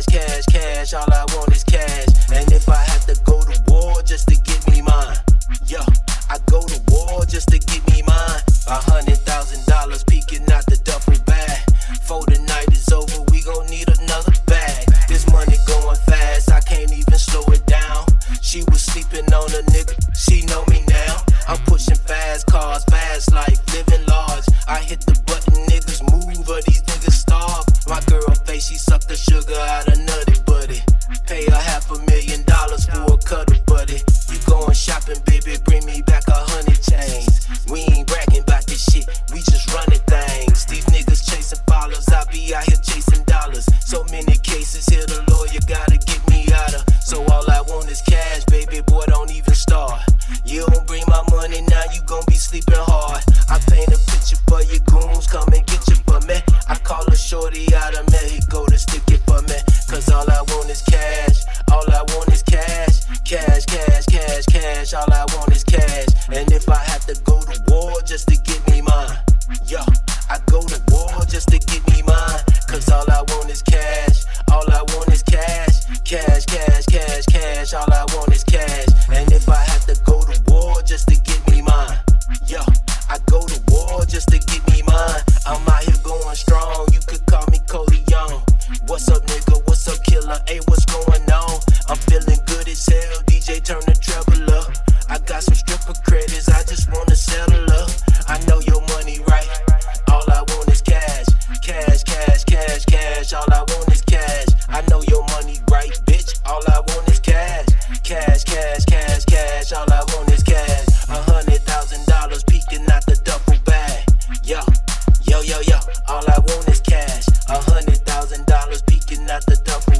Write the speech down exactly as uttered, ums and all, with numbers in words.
cash, cash, all I want is cash. And if I have to go to war just to get me mine, yo, I go to war just to get me mine. A hundred thousand dollars peeking out the duffel bag. Before the night is over, we gon' need another bag. This money going fast, I can't even slow it down. She was sleeping on a nigga, she know me now. I'm pushing fast cars, fast life, living large. I hit the button, niggas move, or these niggas starve. My girl face, she sucked the sugar out of Nutty Buddy. Pay her half a million dollars for a cuddle buddy. You going shopping, baby, bring me back a hundred chains. We ain't bragging about this shit, we just running things. These niggas chasing followers, I be out here chasing dollars. So many cases here, the lawyer gotta get me out of. So all I want is cash, baby, boy, don't even start. You don't bring my money, now you gon' be sleeping hard. I paint a picture for your goons, come and get you for me. I call a shorty out of Mexico to stick it for me. Cause all I want is cash, all I want is cash. Cash, cash, cash, cash, all I want is cash. And if I have to go to war just to get me mine, yo, I go to war just to get me mine. Cause all I want is cash, all I want is cash. Cash, cash, cash, cash, all I want is cash. And if I have to go to war just to get me mine, yo, I go to war just to get me mine. I'm out here going strong, you could call me Cody Young. What's up, nigga, what's up, killer? Hey, what's going on? I'm feeling good as hell, D J turn the treble up. I got some stripper credits, I just wanna settle up. I know your money right, all I want is cash. Cash, cash, cash, cash, all I want is cash. I know your money right, bitch, all I want is cash. Cash, cash, cash, cash, all I want is cash. A hundred thousand dollars peeking out the duffel bag. Yo, yo, yo, yo, all I want is cash. A hundred thousand dollars peeking out the duffel